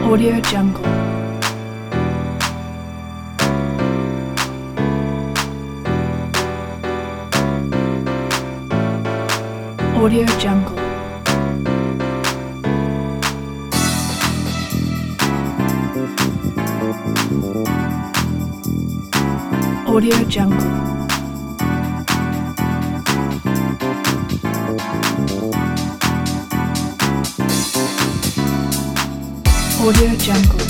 Audio Jungle. Audio Jungle. Audio Jungle. Audio Jungle.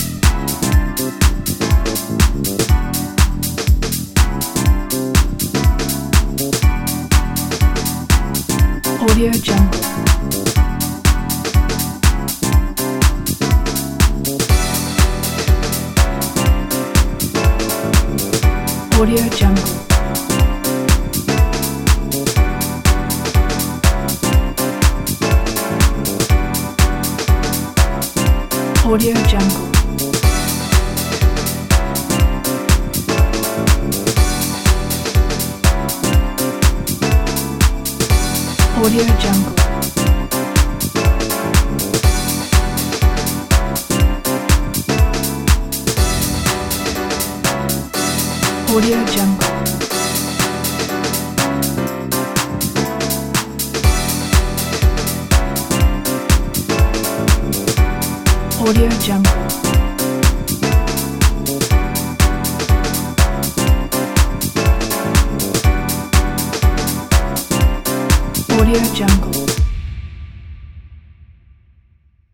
Audio Jungle. Audio Jungle. Audio Jungle. Audio Jungle. Audio Jungle. Audio Jungle. Audio Jungle.